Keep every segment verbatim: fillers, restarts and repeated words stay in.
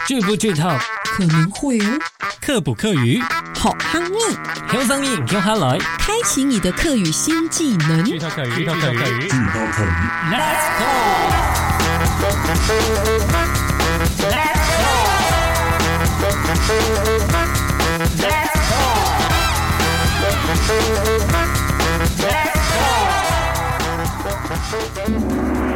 剧不剧透？ 可能会哦。 课不课语？ 好康义， 有声音有哈来， 开启你的课语新技能。 剧透课语，剧透课语，剧透课语 ，Let's go！Let's go！Let's go！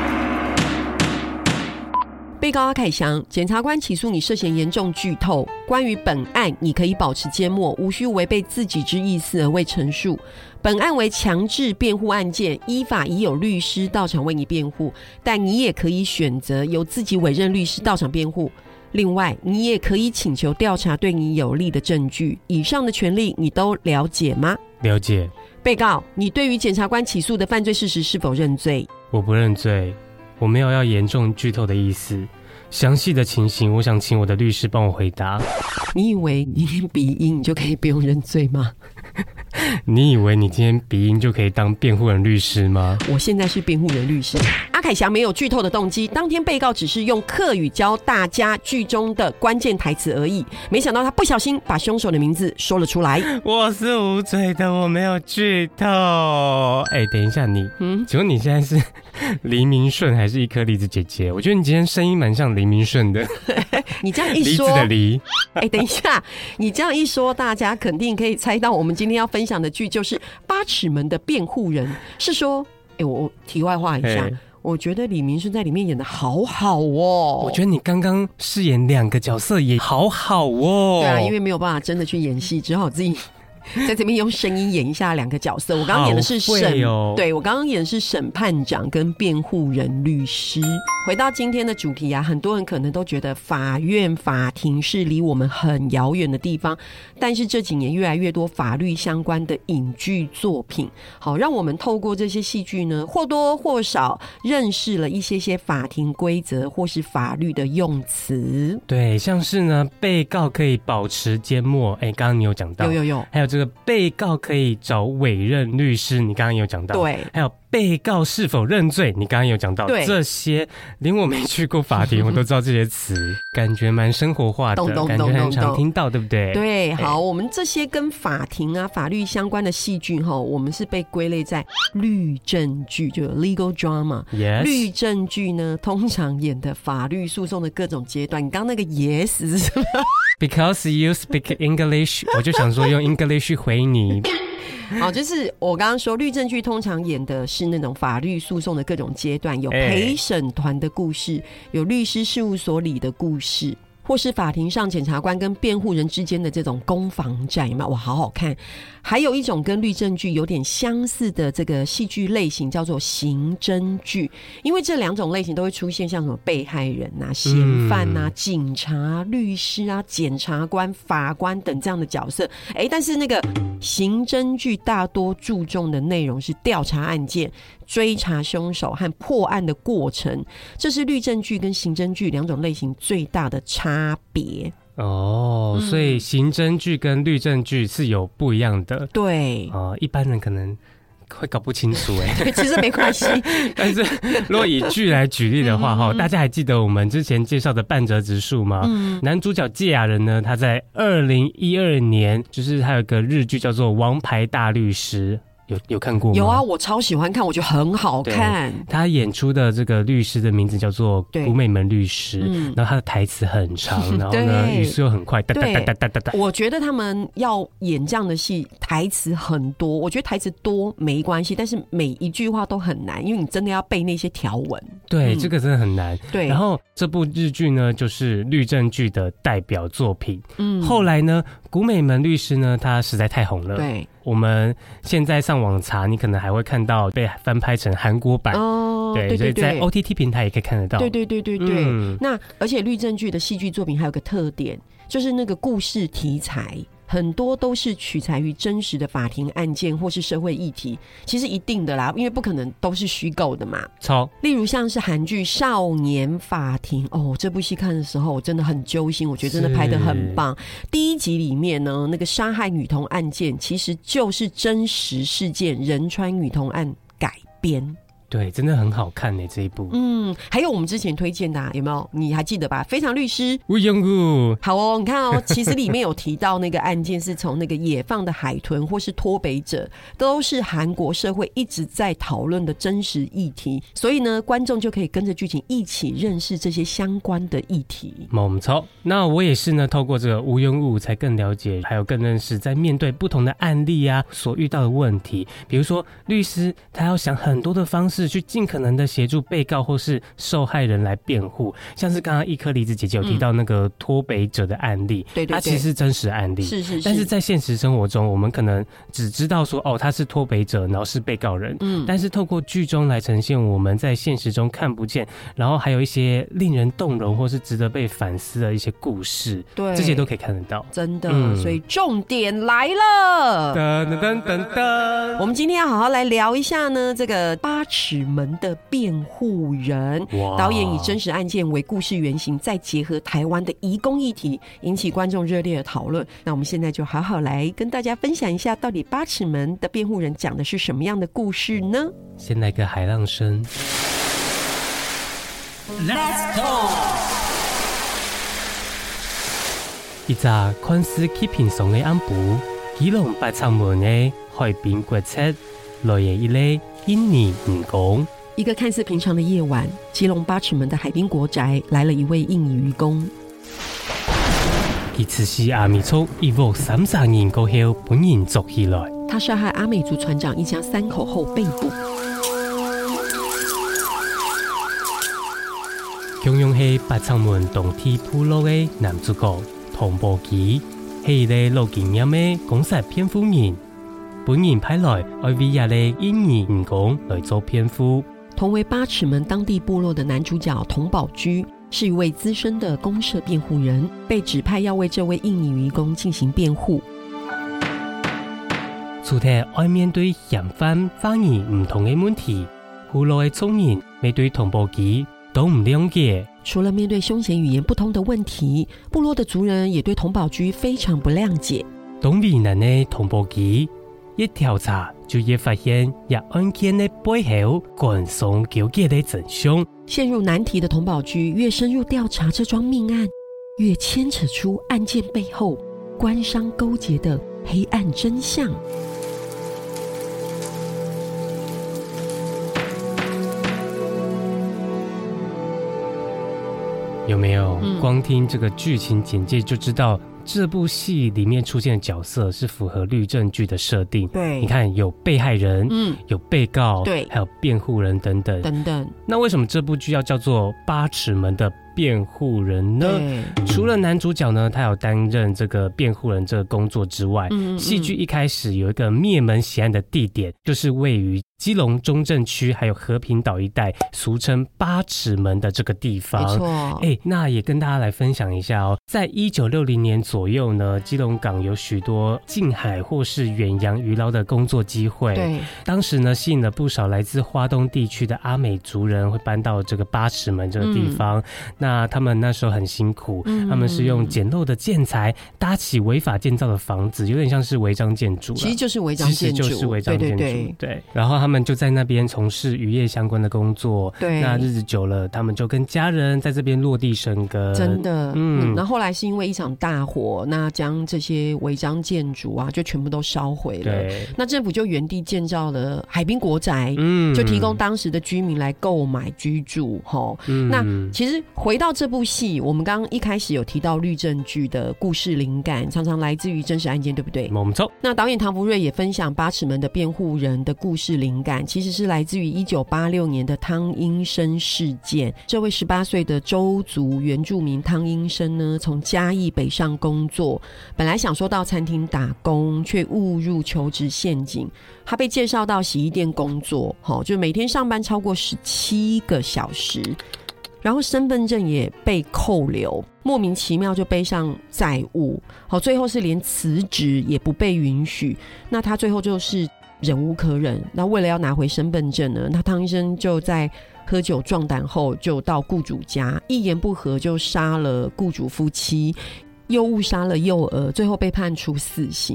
被告阿凯翔，检察官起诉你涉嫌严重剧透。关于本案，你可以保持缄默，无需违背自己之意思而为陈述。本案为强制辩护案件，依法已有律师到场为你辩护，但你也可以选择由自己委任律师到场辩护。另外，你也可以请求调查对你有利的证据。以上的权利你都了解吗？ 了解。 被告，你对于检察官起诉的犯罪事实是否认罪？ 我不认罪，我没有要严重剧透的意思。详细的情形，我想请我的律师帮我回答。 你以为你念鼻音你就可以不用认罪吗？ 你以为你今天鼻音就可以当辩护人律师吗？ 我现在是辩护人律师。阿凯翔没有剧透的动机，当天被告只是用客语教大家剧中的关键台词而已，没想到他不小心把凶手的名字说了出来。 我是无罪的，我没有剧透。哎、欸，等一下你，嗯，请问你现在是黎明顺还是一颗梨子姐姐？我觉得你今天声音蛮像黎明顺的。 你这样一说， 梨子的梨。 哎、欸，等一下，你这样一说，大家肯定可以猜到我们今天要分享的剧就是八尺门的辩护人。是说，哎、欸，我题外话一下。欸，我觉得李明顺在里面演的好好哦。 我觉得你刚刚饰演两个角色也好好哦。 对啊，因为没有办法真的去演戏，只好自己在这边用声音演一下两个角色。我刚刚演的是审， 哦、 对我刚刚演的是审判长跟辩护人律师。回到今天的主题啊，很多人可能都觉得法院法庭是离我们很遥远的地方，但是这几年越来越多法律相关的影剧作品，好让我们透过这些戏剧呢，或多或少认识了一些些法庭规则或是法律的用词。 对，像是呢，被告可以保持缄默，哎，刚刚你有讲到， 有有有， 还有这个被告可以找委任律师，你刚刚有讲到， 对， 还有被告是否认罪，你刚刚有讲到， 对， 这些连我没去过法庭我都知道这些词，感觉蛮生活化的， 咚咚感觉很常听到，对不对？ 对，好，我们这些跟法庭啊、法律相关的戏剧哈，我们是被归类在律政剧，就 legal drama。Yes。律政剧呢，通常演的法律诉讼的各种阶段。你刚刚那个 yes 是什么 ？Because you speak English， 我就想说用 English 回你。 好，就是我刚刚说律政剧通常演的是那种法律诉讼的各种阶段，有陪审团的故事，有律师事务所里的故事，或是法庭上检察官跟辩护人之间的这种攻防战嘛，哇，好好看。还有一种跟律政剧有点相似的这个戏剧类型叫做刑侦剧，因为这两种类型都会出现像什么被害人啊、嫌犯啊、嗯、警察、律师啊、检察官、法官等这样的角色。哎，但是那个刑侦剧大多注重的内容是调查案件、追查凶手和破案的过程，这是律政剧跟刑侦剧两种类型最大的差别。 哦，所以刑侦剧跟律政剧是有不一样的。 对， 哦，一般人可能会搞不清楚哎。 对，其实没关系。 但是如果以剧来举例的话，哈、嗯，大家还记得我们之前介绍的半泽直树吗？嗯，男主角芥雅人呢，他在二零一二年，就是他有个日剧叫做《王牌大律师》。有有看过吗？ 有啊，我超喜欢看，我觉得很好看。 他演出的这个律师的名字叫做古美门律师，嗯、然后他的台词很长，然后呢语速又很快，哒哒哒哒哒哒哒。 我觉得他们要演这样的戏，台词很多。我觉得台词多没关系，但是每一句话都很难，因为你真的要背那些条文。 对，嗯、这个真的很难。 对， 然后这部日剧呢，就是律政剧的代表作品。嗯，后来呢，古美门律师呢，他实在太红了。 对。 我们现在上网查，你可能还会看到被翻拍成韩国版哦，对对对， 所以在 O T T 平台也可以看得到。 对对对对对。嗯、那而且律政剧的戏剧作品还有个特点，就是那个故事题材很多都是取材于真实的法庭案件或是社会议题，其实一定的啦，因为不可能都是虚构的嘛。 超， 例如像是韩剧《少年法庭》哦，这部戏看的时候我真的很揪心，我觉得真的拍得很棒。第一集里面呢，那个杀害女童案件其实就是真实事件仁川女童案改编。 对，真的很好看呢这一部。 嗯，还有我们之前推荐的、啊、有没有？你还记得吧？非常律师吴永武。 好哦，你看哦，其实里面有提到那个案件是从那个野放的海豚或是脱北者，都是韩国社会一直在讨论的真实议题，所以呢，观众就可以跟着剧情一起认识这些相关的议题。 没错，那我也是呢，透过这个吴永武才更了解，还有更认识在面对不同的案例啊所遇到的问题。比如说，律师他要想很多的方式去尽可能的协助被告或是受害人来辩护，像是刚刚一颗梨子姐姐有提到那个脱北者的案例， 对对对， 它其实是真实案例， 是是是， 但是在现实生活中，我们可能只知道说哦他是脱北者，然后是被告人，嗯，但是透过剧中来呈现我们在现实中看不见，然后还有一些令人动容或是值得被反思的一些故事， 对， 这些都可以看得到， 真的。嗯、所以重点来了， 噔噔噔噔， 我们今天要好好来聊一下呢，这个八尺门的辩护人。导演以真实案件为故事原型，再结合台湾的移工议题，引起观众热烈的讨论。那我们现在就好好来跟大家分享一下，到底八尺门的辩护人讲的是什么样的故事呢？ 先来个海浪声 Let's go。 一扎看似去平常的暗晡，基隆八尺門的海邊國策，來嘅一類印尼移工。 一個看似平常的夜晚，基隆八尺門的海濱國宅來了一位印尼漁工。 佢此時阿美族一屋三十年過後，本人捉起來。 他殺害阿美族船長一家三口後被捕。 同樣係八尺門當地部落嘅男主角唐寶基，係一個老經驗嘅公殺騙夫人。本人派來愛維亞嘅印尼移工來做騙夫。 同为八尺門當地部落的男主角童寶居是一位資深的公社辯護人，被指派要為這位印尼移工進行辯護。 除咗愛面對嫌犯反而唔同嘅問題，部落嘅眾人面對童寶基都唔諒解。 除了面對兇險語言不通的問題，部落的族人也對童寶居非常不諒解。 當為難嘅童寶基一調查就也發現，一案件的背後官商糾結的真相。 陷入難題的童寶居越深入調查這樁命案，越牽扯出案件背後官商勾結的黑暗真相。 有沒有、嗯、光聽這個劇情簡介就知道這部戲裡面出現的角色是符合律政劇的設定。 對， 你看有被害人，嗯，有被告， 對， 還有辯護人等等等等。 那為什麼這部劇要叫做八尺門的辯護人呢？除了男主角呢，他有擔任這個辯護人這個工作之外，嗯，戲劇一開始有一個滅門血案的地點，就是位於基隆中正區還有和平島一帶，俗稱八尺門的這個地方。 沒錯， 欸，那也跟大家來分享一下哦，在一九六零年左右呢，基隆港有許多近海或是遠洋漁撈的工作機會。 對， 當時呢，吸引了不少來自花東地區的阿美族人會搬到這個八尺門這個地方。嗯，那他們那時候很辛苦，嗯，他們是用簡陋的建材搭起違法建造的房子，有點像是違章建築。 其實就是違章建築， 其實就是違章建築。對，對，對，對，然後他們就在那邊從事漁業相關的工作。對，那日子久了，他們就跟家人在這邊落地生根。 真的，嗯。那後來是因為一場大火，那將這些違章建築啊，就全部都燒毀了。對，那政府就原地建造了海濱國宅，嗯，就提供當時的居民來購買居住。齁，嗯，那其實回到這部戲，我們剛剛一開始有提到律政劇的故事靈感常常來自於真實案件，對不對？ 沒錯。 那導演唐福瑞也分享八尺門的辯護人的故事靈感，其實是來自於一九八六年的湯英伸事件。這位十八歲的鄒族原住民湯英伸呢，從嘉義北上工作，本來想說到餐廳打工，卻誤入求職陷阱。他被介紹到洗衣店工作，就每天上班超過十七個小時，然後身份證也被扣留，莫名其妙就背上債務，好，最後是連辭職也不被允許。那他最後就是忍無可忍，那為了要拿回身份證呢，那湯醫生就在喝酒壯膽後就到雇主家，一言不合就殺了雇主夫妻，又誤殺了幼兒，最後被判處死刑。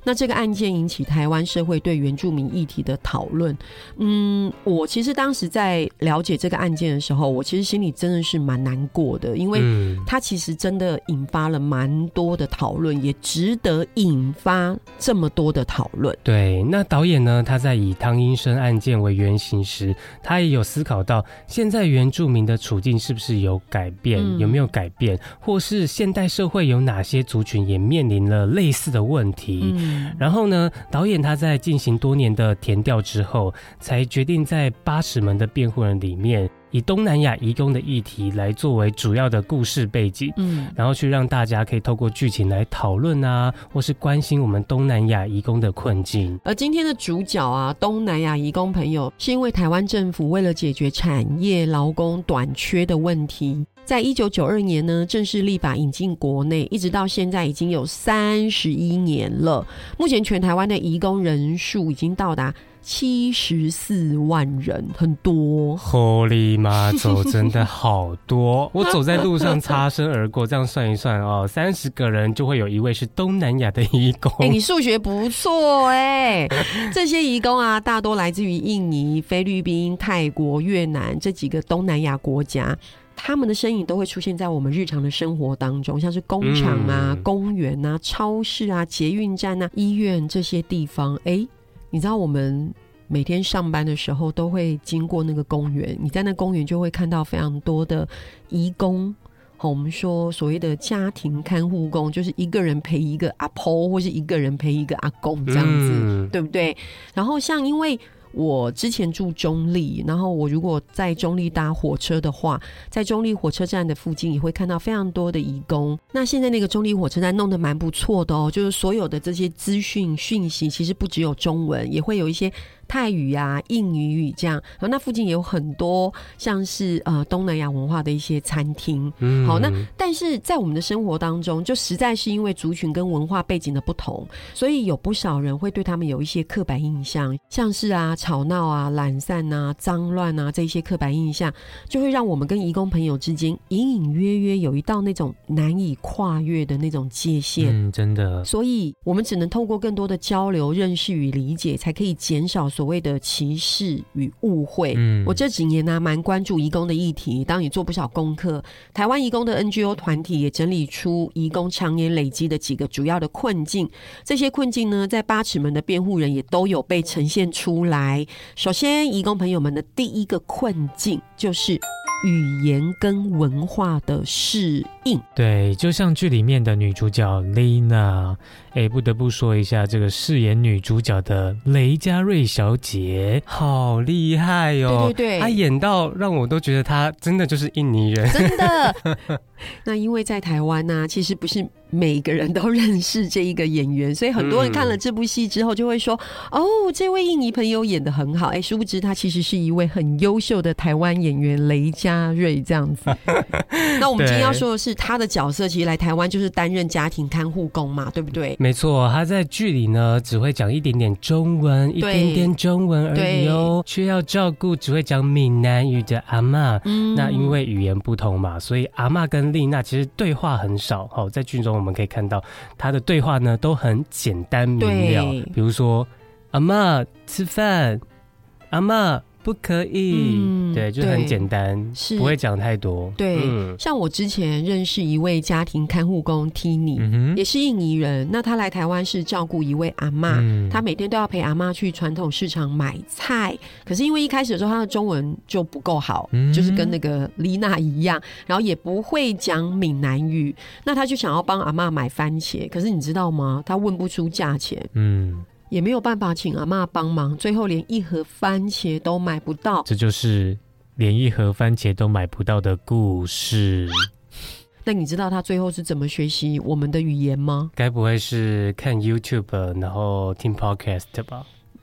那这个案件引起台湾社会对原住民议题的讨论。嗯，我其实当时在了解这个案件的时候，我其实心里真的是蛮难过的，因为它其实真的引发了蛮多的讨论，也值得引发这么多的讨论。 对，那导演呢，他在以汤英伸案件为原型时，他也有思考到现在原住民的处境是不是有改变、嗯、有没有改变，或是现代社会有哪些族群也面临了类似的问题、嗯、然后呢，导演他在进行多年的田调之后，才决定在八尺门的辩护人里面以东南亚移工的议题来作为主要的故事背景，嗯，然后去让大家可以透过剧情来讨论啊，或是关心我们东南亚移工的困境。 而今天的主角啊，东南亚移工朋友，是因为台湾政府为了解决产业劳工短缺的问题，在一九九二年呢，正式立法引进国内，一直到现在已经有三十一年了。目前全台湾的移工人数已经到达七十四万人，很多。 Holy 妈走，真的好多！我走在路上擦身而过，这样算一算哦，三十个人就会有一位是东南亚的移工。 哎、欸，你数学不错哎、欸！这些移工啊，大多来自于印尼、菲律宾、泰国、越南这几个东南亚国家。他们的身影都会出现在我们日常的生活当中，像是工厂啊、嗯、公园啊、超市啊、捷运站啊、医院这些地方。哎、欸，你知道我们每天上班的时候都会经过那个公园，你在那公园就会看到非常多的移工。我们说所谓的家庭看护工，就是一个人陪一个阿婆，或是一个人陪一个阿公这样子、嗯、对不对？然后像因为我之前住中立，然后我如果在中立搭火车的话，在中立火车站的附近也会看到非常多的移工。那现在那个中立火车站弄得蛮不错的哦，就是所有的这些资讯讯息其实不只有中文，也会有一些泰语啊、印尼语这样。然后那附近也有很多像是呃东南亚文化的一些餐厅。嗯，好，那但是在我们的生活当中，就实在是因为族群跟文化背景的不同，所以有不少人会对他们有一些刻板印象，像是啊吵闹啊、懒散啊、脏乱啊，这一些刻板印象就会让我们跟移工朋友之间隐隐约约有一道那种难以跨越的那种界限。 嗯，真的。 所以我们只能透过更多的交流、认识与理解，才可以减少所谓的歧视与误会。嗯，我这几年呢、啊、蛮关注移工的议题，当你做不少功课。台湾移工的 N G O 团体也整理出移工常年累积的几个主要的困境，这些困境呢，在八尺门的辩护人也都有被呈现出来。首先，移工朋友们的第一个困境就是语言跟文化的适应。 对，就像剧里面的女主角 Lina， 哎，不得不说一下，这个饰演女主角的雷佳瑞小姐好厉害哦！ 对对对， 她演到让我都觉得她真的就是印尼人， 真的。那因为在台湾呢、啊，其实不是每个人都认识这一个演员，所以很多人看了这部戏之后就会说、嗯、哦，这位印尼朋友演得很好。哎，殊不知他其实是一位很优秀的台湾演员雷佳瑞这样子。那我们今天要说的是他的角色其实来台湾就是担任家庭看护工嘛，对不对？ 没错，他在剧里呢只会讲一点点中文，一点点中文而已哦，却要照顾只会讲闽南语的阿嬷、嗯、那因为语言不同嘛，所以阿嬷跟丽娜其实对话很少、哦、在剧中我们可以看到她的对话呢都很简单明了，比如说阿嬷吃饭，阿嬷不可以、嗯、对，就很简单，不会讲太多。 对、嗯，像我之前认识一位家庭看护工 Tini、嗯、也是印尼人，那他来台湾是照顾一位阿嬷、嗯、他每天都要陪阿嬷去传统市场买菜，可是因为一开始的时候他的中文就不够好、嗯、就是跟那个丽娜一样，然后也不会讲闽南语，那他就想要帮阿嬷买番茄，可是你知道吗，他问不出价钱，嗯，也没有办法请阿嬷帮忙，最后连一盒番茄都买不到。 这就是连一盒番茄都买不到的故事。 那你知道他最后是怎么学习我们的语言吗？ 该不会是看 YouTube 然后听 Podcast 吧？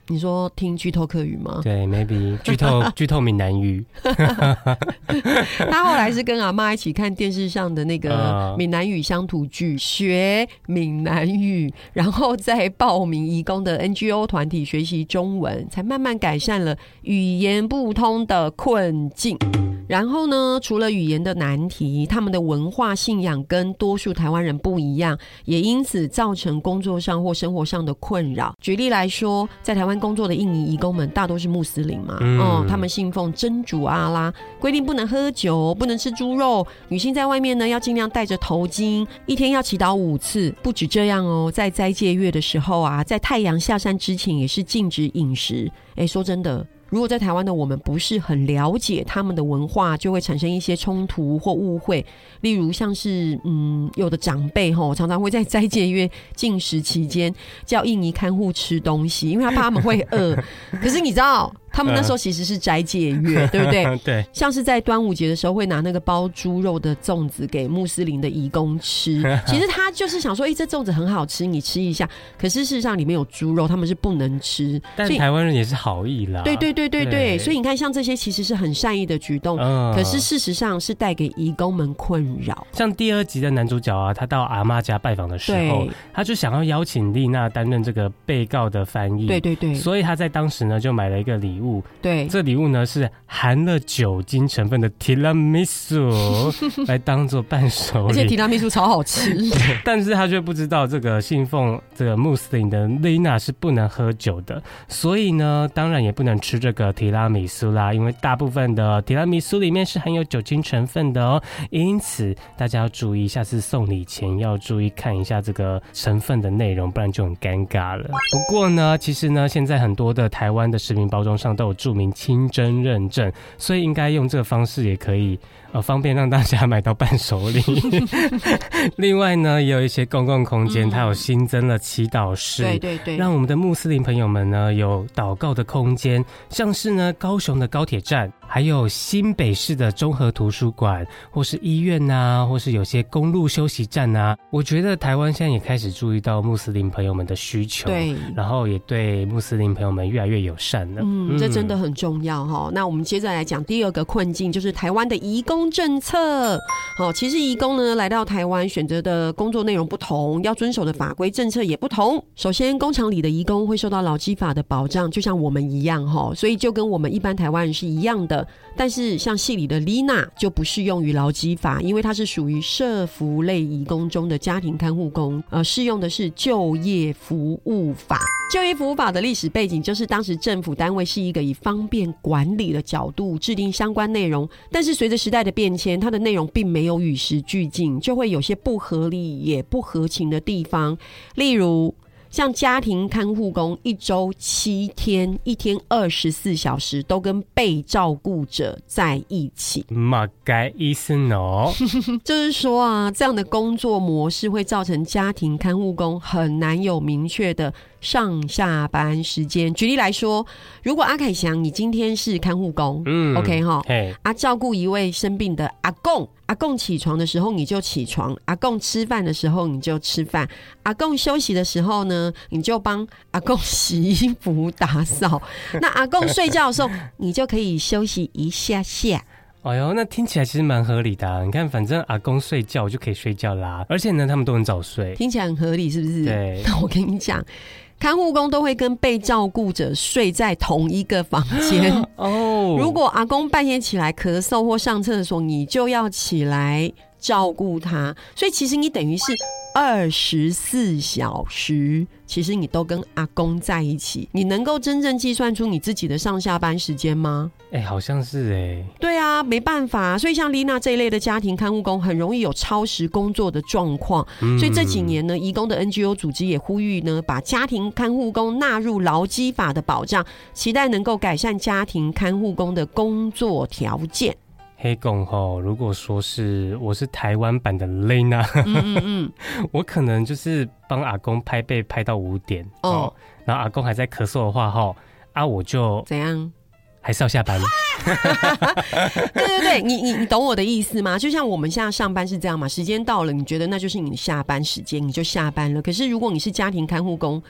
你说听剧透客语吗？ 对 ，maybe 剧透剧透闽南语。 他后来是跟阿妈一起看电视上的那个闽南语乡土剧，学闽南语，然后再报名移工的 N G O 团体学习中文，才慢慢改善了语言不通的困境。然后呢，除了语言的难题，他们的文化信仰跟多数台湾人不一样，也因此造成工作上或生活上的困扰。举例来说，在台湾工作的印尼移工们大多是穆斯林嘛，嗯哦、他们信奉真主阿拉，规定不能喝酒，不能吃猪肉，女性在外面呢要尽量戴着头巾，一天要祈祷五次。不止这样哦，在斋戒月的时候啊，在太阳下山之前也是禁止饮食。哎，说真的，如果在台湾的我们不是很了解他们的文化，就会产生一些冲突或误会。例如像是嗯，有的长辈吼常常会在斋戒月禁食期间叫印尼看护吃东西，因为他怕他们会饿。可是你知道他们那时候其实是斋戒月，对不对？ 对。 像是在端午节的时候会拿那个包猪肉的粽子给穆斯林的移工吃，其实他就是想说，哎、欸，这粽子很好吃，你吃一下。可是事实上里面有猪肉，他们是不能吃。 但台湾人也是好意啦。 对对对对 对, 对，所以你看，像这些其实是很善意的举动，嗯、可是事实上是带给移工们困扰。 像第二集的男主角啊，他到阿嬷家拜访的时候，他就想要邀请丽娜担任这个被告的翻译。 对对对， 所以他在当时呢就买了一个礼物。 对， 这礼物呢是含了酒精成分的提拉米苏来当做伴手礼， 而且提拉米苏超好吃。 但是他却不知道这个信奉这个穆斯林的丽娜是不能喝酒的，所以呢，当然也不能吃这个提拉米苏啦，因为大部分的提拉米苏里面是含有酒精成分的哦。因此大家要注意，下次送礼前要注意看一下这个成分的内容，不然就很尴尬了。不过呢，其实呢，现在很多的台湾的食品包装上都有注明清真认证，所以应该用这个方式也可以呃方便让大家买到伴手礼。另外呢，也有一些公共空间、嗯、它有新增了祈祷室， 对对对， 让我们的穆斯林朋友们呢有祷告的空间，像是呢高雄的高铁站，还有新北市的综合图书馆，或是医院啊，或是有些公路休息站啊。我觉得台湾现在也开始注意到穆斯林朋友们的需求，对，然后也对穆斯林朋友们越来越友善了。 嗯，这真的很重要哈。那我们接着来讲第二个困境，就是台湾的移工政策。好，其实移工呢来到台湾，选择的工作内容不同，要遵守的法规政策也不同。首先，工厂里的移工会受到劳基法的保障，就像我们一样哈，所以就跟我们一般台湾人是一样的。但是像戏里的丽娜就不适用于劳基法，因为她是属于社福类移工中的家庭看护工，呃，适用的是就业服务法。就业服务法的历史背景就是当时政府单位是一个以方便管理的角度制定相关内容，但是随着时代的变迁，它的内容并没有与时俱进，就会有些不合理也不合情的地方。例如像家庭看护工一周七天，一天二十四小时都跟被照顾者在一起。 嘛该意思呢？ 就是说啊，这样的工作模式会造成家庭看护工很难有明确的上下班时间。举例来说，如果阿凯翔你今天是看护工，嗯 ，OK 哈，啊，照顾一位生病的阿公。阿公起床的时候你就起床，阿公吃饭的时候你就吃饭，阿公休息的时候呢，你就帮阿公洗衣服打扫。那阿公睡觉的时候，你就可以休息一下下。 哎呦，那听起来其实蛮合理的啊！你看，反正阿公睡觉我就可以睡觉啦，而且呢，他们都很早睡， 听起来很合理，是不是？ 对。 那我跟你讲，看护工都会跟被照顾者睡在同一个房间哦。如果阿公半夜起来咳嗽或上厕所，你就要起来照顾他，所以其实你等于是二十四小时，其实你都跟阿公在一起。你能够真正计算出你自己的上下班时间吗？ 哎、欸，好像是哎、欸。 对啊，没办法，所以像丽娜这一类的家庭看护工，很容易有超时工作的状况。嗯、所以这几年呢，移工的 N G O 组织也呼吁呢，把家庭看护工纳入劳基法的保障，期待能够改善家庭看护工的工作条件。 黑公吼，如果说是我是台湾版的 Lena， 嗯嗯嗯，我可能就是帮阿公拍背拍到五点哦，然后阿公还在咳嗽的话吼，啊我就怎样？ 还是要下班。 对对对，你你你懂我的意思吗？就像我们现在上班是这样嘛，时间到了，你觉得那就是你下班时间，你就下班了。可是如果你是家庭看护工，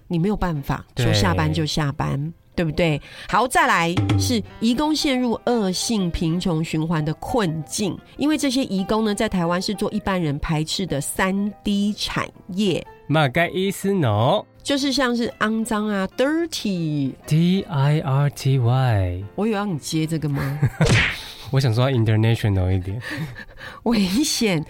你没有办法说下班就下班，对不对？好，再来是移工陷入恶性贫穷循环的困境，因为这些移工呢，在台湾是做一般人排斥的三 D 产业。 马该意思呢？ 就是像是肮脏啊 ，dirty， D I R T Y。 我有要你接这个吗？ 我想说 international 一点。 危险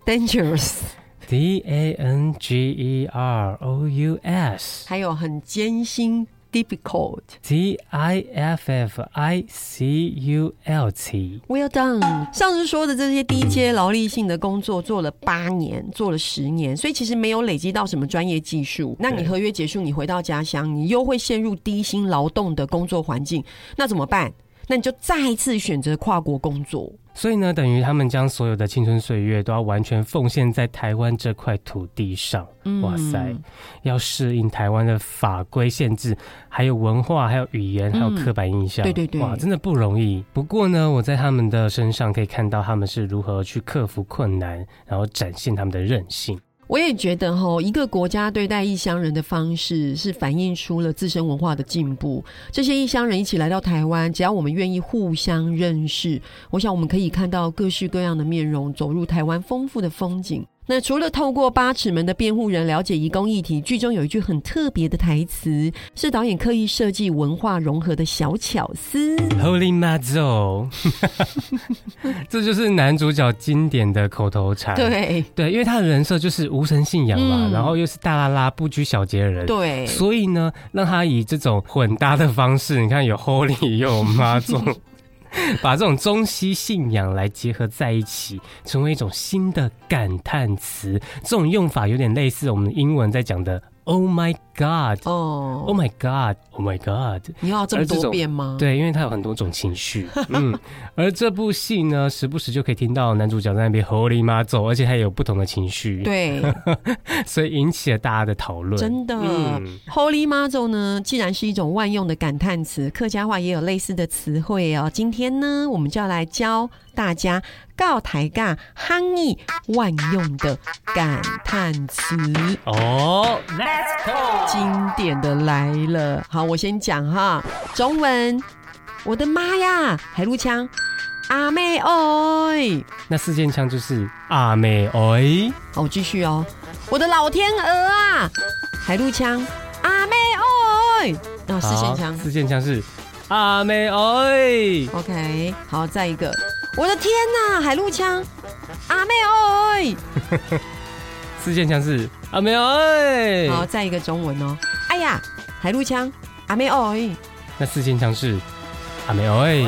，dangerous。D A N G E R O U S。 还有很艰辛。difficult D I F F I C U L T Well done。 上次说的这些低阶劳力性的工作做了八年，做了十年，所以其实没有累积到什么专业技术。那你合约结束，你回到家乡，你又会陷入低薪劳动的工作环境，那怎么办？那你就再一次选择跨国工作。 所以呢，等于他们将所有的青春岁月都要完全奉献在台湾这块土地上。嗯、哇塞，要适应台湾的法规限制，还有文化，还有语言，还有刻板印象。嗯、对对对，哇，真的不容易。不过呢，我在他们的身上可以看到他们是如何去克服困难，然后展现他们的韧性。 我也觉得齁，一个国家对待异乡人的方式是反映出了自身文化的进步。这些异乡人一起来到台湾，只要我们愿意互相认识，我想我们可以看到各式各样的面容，走入台湾丰富的风景。那除了透过八尺门的辩护人了解移工议题，剧中有一句很特别的台词，是导演刻意设计文化融合的小巧思。 Holy Mazo 这就是男主角经典的口头禅。 对对，因为他的人设就是无神信仰嘛、嗯、然后又是大拉拉不拘小节的人，对，所以呢让他以这种混搭的方式，你看有 Holy 又有 Mazo 把这种中西信仰来结合在一起，成为一种新的感叹词。这种用法有点类似我们英文在讲的 Oh my God， 哦、oh. ，Oh my God， Oh my God， 你要这么多遍吗？ 对，因为它有很多种情绪。嗯，而这部戏呢，时不时就可以听到男主角在那边 Holy Mazo， 而且他也有不同的情绪。对，所以引起了大家的讨论。 真的、嗯、，Holy Mazo 呢，既然是一种万用的感叹词，客家话也有类似的词汇哦。今天呢，我们就要来教大家告台尬夯义万用的感叹词哦。 经典的来了，好，我先讲哈。中文，我的妈呀，海陆腔，阿妹哎， 那四件腔就是阿妹哎。 好，我继续哦。我的老天鹅啊，海陆腔，阿妹哎。那四件腔， 四件腔是阿妹哎。 OK， 好，再一个，我的天哪，海陆腔，阿妹哎。 四件腔是阿妹哎。 好，再一个中文哦。哎呀，海陆腔，阿妹哎。 那四件腔是阿妹哎。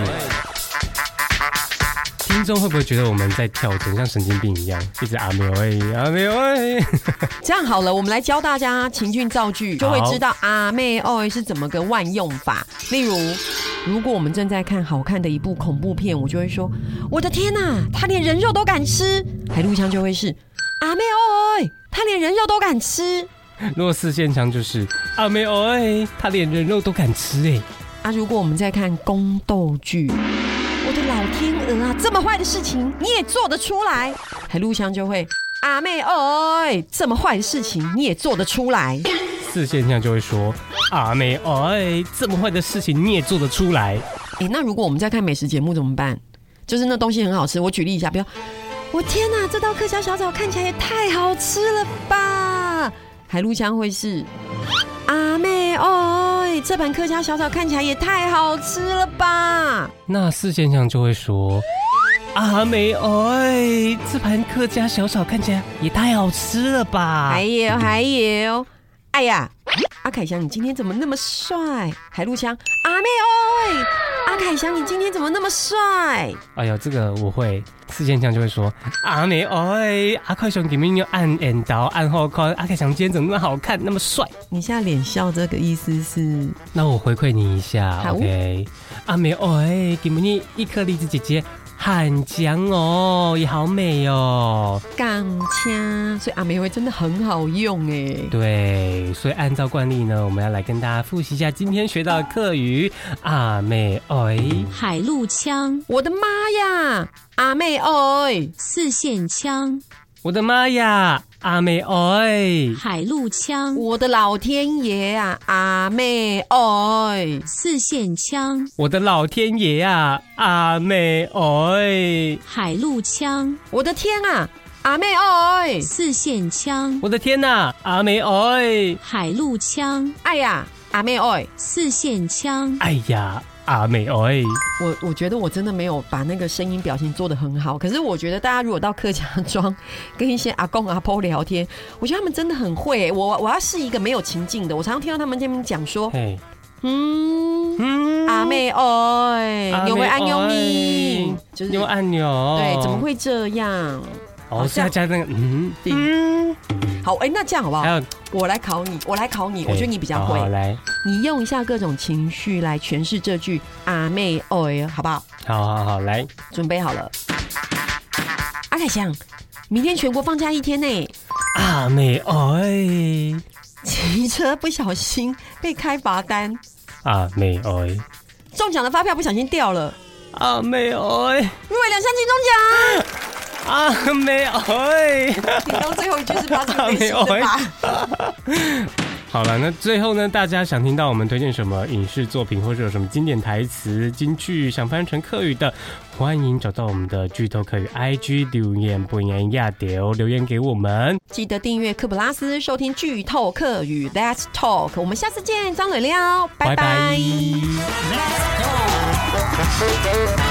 听众会不会觉得我们在跳舞像神经病一样，一直阿妹哎阿妹哎？ 这样好了，我们来教大家情境造句，就会知道阿妹哎是怎么个万用法。例如，如果我们正在看好看的一部恐怖片，我就会说：我的天哪、啊，他连人肉都敢吃。海陆腔就会是阿妹哎，他连人肉都敢吃。 如果四线腔就是阿妹哎，他连人肉都敢吃哎。 啊，如果我们在看宫斗剧，我的老天鹅啊，这么坏的事情你也做得出来？海陆腔就会阿妹哎，这么坏的事情你也做得出来？ 四线腔就会说阿妹哎，这么坏的事情你也做得出来？ 哎，那如果我们在看美食节目怎么办？就是那东西很好吃，我举例一下，比如我天哪，这道客家小炒看起来也太好吃了吧？海陆腔会是阿妹哎，这盘客家小炒看起来也太好吃了吧？ 那四线腔就会说阿妹哎，这盘客家小炒看起来也太好吃了吧？ 还有还有，哎呀，阿凯翔你今天怎么那么帅？海陆腔阿妹哎，阿凯翔你今天怎么那么帅？ 哎呀，这个我会。四线腔就会说阿妹哎，阿凯翔今天又按眼刀按后看，阿凯翔今天怎么那么好看那么帅？ 你现在脸笑这个意思是？ 那我回馈你一下 ，OK？ 阿妹哎，今天一颗栗子姐姐很强哦，也好美哦， 港腔，所以阿妹会真的很好用哎。 对，所以按照惯例呢，我们要来跟大家复习一下今天学到的客语阿妹哎， 海陆腔， 我的妈呀，阿妹哎， 四线腔， 我的妈呀， 阿妹哎， 海陆腔、 我的老天爷啊，阿妹哎， 四线腔、 我的老天爷啊，阿妹哎， 海陆腔、 我的天啊，阿妹哎， 四线腔、 我的天哪，阿妹哎， 海陆腔、 哎呀，阿妹哎， 四线腔。 哎呀，阿妹哎， 我我觉得我真的没有把那个声音表情做得很好，可是我觉得大家如果到客家庄跟一些阿公阿婆聊天，我觉得他们真的很会。我我要试一个没有情境的，我常常听到他们这边讲说， 嘿， 嗯嗯， 阿妹哎，牛为安牛你，就是牛按钮， 对，怎么会这样？ 哦，是要加那个嗯嗯，好，哎、欸，那这样好不好？ 还有， 我来考你，我来考你，我觉得你比较会。 好好来， 你用一下各种情绪来诠释这句阿妹哎，好不好？ 好好好，来， 准备好了。阿凯翔，明天全国放假一天呢。 阿妹哎， 骑车不小心被开罚单， 阿妹哎， 中奖的发票不小心掉了， 阿妹哎， 入围两项金钟奖。 阿妹哎， 你刚最后一句是发自内心的吧？ 好了，那最后呢，大家想听到我们推荐什么影视作品，或者有什么经典台词、金句想翻成客语的，欢迎找到我们的剧透客语 I G 留言，不言亚丢留言给我们。 记得订阅科普拉斯，收听剧透客语 Let's Talk， 我们下次见，张磊撩，拜拜。 拜拜 Let's go.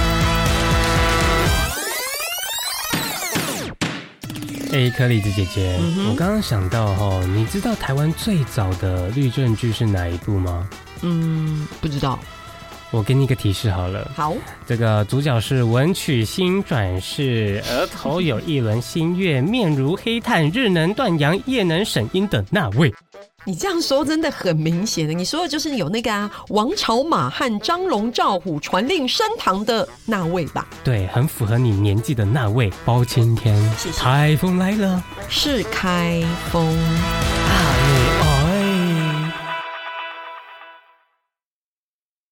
哎，颗粒子姐姐， 嗯、 我刚刚想到哈，你知道台湾最早的律政剧是哪一部吗？ 嗯，不知道。 我给你一个提示好了。 好， 这个主角是文曲星转世，额头有一轮新月，面如黑炭，日能断阳，夜能审阴的那位。 你这样说真的很明显的，你说的就是有那个啊，王朝马汉、张龙赵虎传令升堂的那位吧？ 对，很符合你年纪的那位。包青天， 谢谢。 台风来了， 是开封。